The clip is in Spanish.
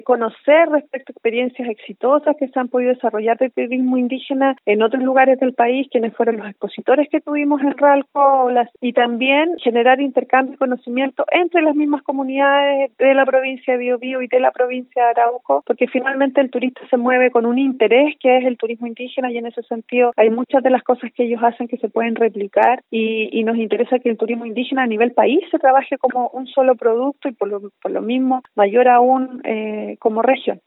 conocer respecto a experiencias exitosas que se han podido desarrollar de turismo indígena en otros lugares del país, quienes fueron los expositores que tuvimos en Ralco, y también generar intercambio de conocimiento entre las mismas comunidades de la provincia de Biobío y de la provincia de Arauco, porque finalmente el turista se mueve con un interés que es el turismo indígena, y en ese sentido hay muchas de las cosas que ellos hacen que se pueden replicar, y nos interesa que el turismo indígena a nivel país se trabaje como un solo producto y por lo mismo mayor aún como región.